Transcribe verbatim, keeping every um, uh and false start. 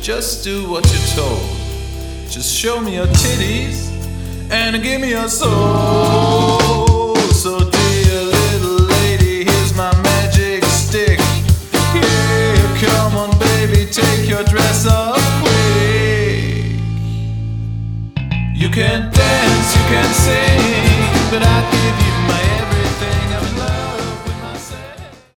Just do what you're told. Just show me your titties and give me your soul. So dear little lady, here's my magic stick. Yeah, come on baby, take your dress off quick. You can dance, you can sing, but I give you